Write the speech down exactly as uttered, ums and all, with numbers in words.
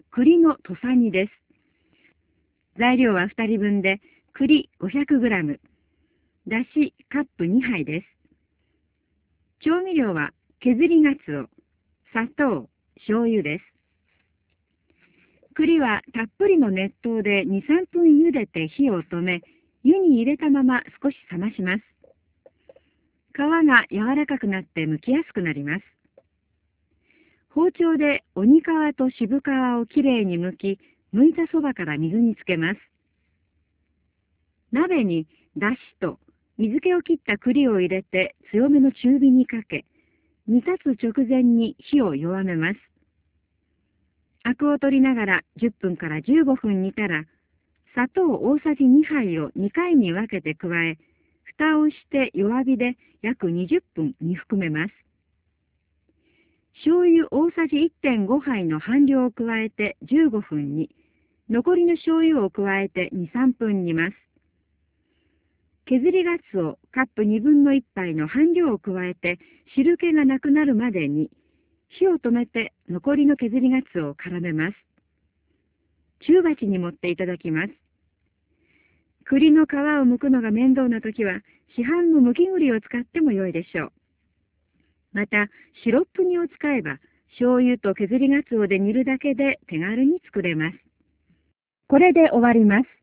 栗の土佐煮です。材料はふたりぶんで、栗 ごひゃくグラム、だしカップにはいです。調味料は削りがつお、砂糖、醤油です。栗はたっぷりの熱湯でに、さんぷん茹でて火を止め、湯に入れたまま少し冷まします。皮が柔らかくなって剥きやすくなります。包丁で鬼皮と渋皮をきれいに剥き、剥いたそばから水につけます。鍋にだしと水気を切った栗を入れて強めの中火にかけ、煮立つ直前に火を弱めます。アクを取りながらじゅっぷんからじゅうごふん煮たら、砂糖大さじにはいをにかいに分けて加え、蓋をして弱火で約にじゅっぷん煮含めます。醤油大さじ いってんご 杯の半量を加えてじゅうごふん煮、残りの醤油を加えてに、さんぷん煮ます。削りがつおカップにぶんのいっぱいの半量を加えて汁気がなくなるまでに、火を止めて残りの削りがつおを絡めます。中鉢に盛っていただきます。栗の皮を剥くのが面倒なときは、市販の剥き栗を使っても良いでしょう。また、シロップ煮を使えば、醤油と削りがつおで煮るだけで手軽に作れます。これで終わります。